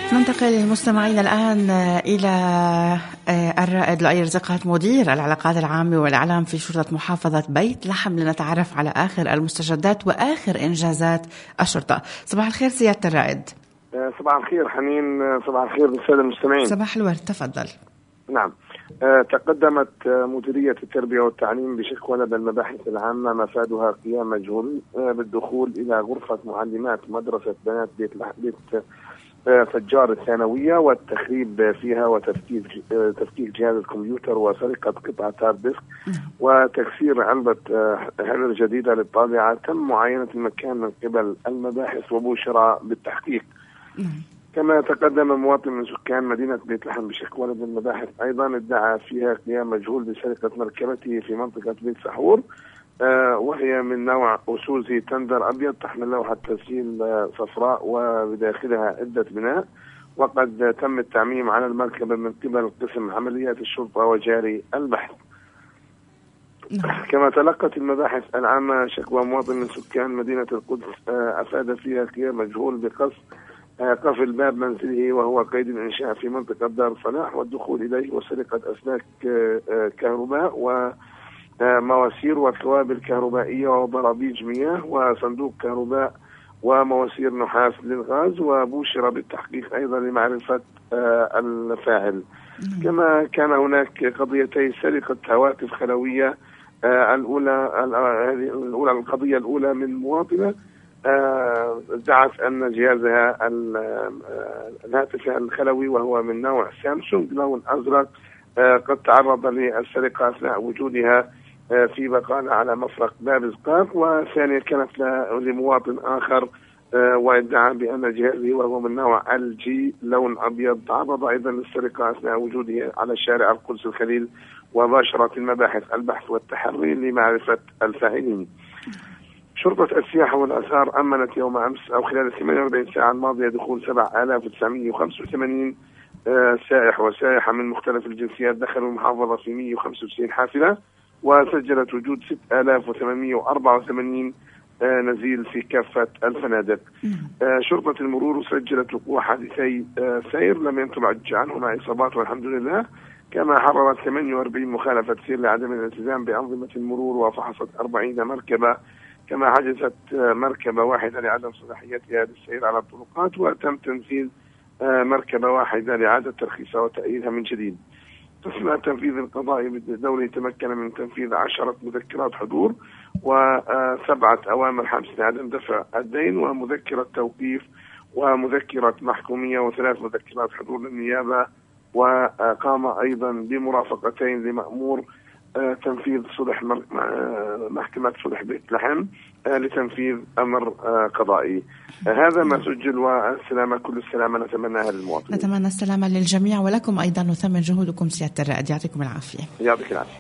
ننتقل للمستمعين الآن إلى الرائد لؤي رزقات مدير العلاقات العامة والإعلام في شرطة محافظة بيت لحم لنتعرف على آخر المستجدات وآخر إنجازات الشرطة. صباح الخير سيادة الرائد. صباح الخير حنين، صباح الخير بالسادة المستمعين. صباح الورد، تفضل. نعم، تقدمت مديرية التربية والتعليم بشكوى لدى المباحث العامة مفادها قيام مجهول بالدخول إلى غرفة معلمات مدرسة بنات بيت فجار الثانوية والتخريب فيها وتفكيك جهاز الكمبيوتر وسرقة قطعة هارد ديسك وتكسير علبة حبر جديدة للطابعة. تم معاينة المكان من قبل المباحث وبشرى بالتحقيق. كما تقدم مواطن من سكان مدينة بيت لحم بشكوى لدى المباحث أيضا ادعى فيها قيام مجهول بسرقة مركبته في منطقة بيت سحور، وهي من نوع أسوزي تندر أبيض تحمل لوحة تسجيل صفراء وبداخلها عدة بناء، وقد تم التعميم على المركبة من قبل قسم عمليات الشرطة وجاري البحث. كما تلقت المباحث العامة شكوى مواطن من سكان مدينة القدس أفاد فيها قيام مجهول بقصد قفل باب منزله وهو قيد الإنشاء في منطقة دار الصلاح والدخول إليه وسرقة أسلاك كهرباء ومواسير وكوابل كهربائية وبرابيج مياه وصندوق كهرباء ومواسير نحاس للغاز، وبشر بالتحقيق أيضا لمعرفة الفاعل. كما كان هناك قضيتي سرقة هواتف خلوية، القضية الأولى من مواطنة ادعت أن جهازها الهاتف الخلوي وهو من نوع سامسونج لون أزرق قد تعرض للسرقة أثناء وجودها في بقالة على مفرق باب زقاق. وثانيا كانت لمواطن آخر وادعى بأن جهازه وهو من نوع LG لون أبيض تعرض أيضا للسرقة أثناء وجوده على شارع القدس الخليل، وباشرت المباحث البحث والتحري لمعرفة الفاعلين. شرطة السياحة والآثار أمنت يوم أمس أو خلال 48 ساعة الماضية دخول 7985 سائح وسائحة من مختلف الجنسيات دخلوا المحافظة في 195 حافلة، وسجلت وجود 6884 نزيل في كافة الفنادق. شرطة المرور سجلت وقوع حادثي سير لم ينتج عنهما إصابات والحمد لله. كما حررت 48 مخالفة سير لعدم الالتزام بأنظمة المرور وفحصت 40 مركبة، كما حجزت مركبة واحدة لعدم صلاحيتها للسير على الطرقات، وتم تنفيذ مركبة واحدة لإعادة ترخيصها وتأييدها من جديد. أثناء التنفيذ القضائي الدولي تمكن من تنفيذ 10 مذكرات حضور و7 أوامر حبس لعدم دفع الدين ومذكرة توقيف ومذكرة محكومية و3 مذكرات حضور للنيابة، وقام أيضا بمرافقتين لمأمور تنفيذ صلح محكمة صلح بيت لحم لتنفيذ أمر قضائي. هذا ما سجل، والسلامة كل السلامة نتمناها للمواطنين. نتمنى السلامة للجميع ولكم أيضا، نثمن جهودكم سيادة الرائد، يعطيكم العافية. يعطيك العافية.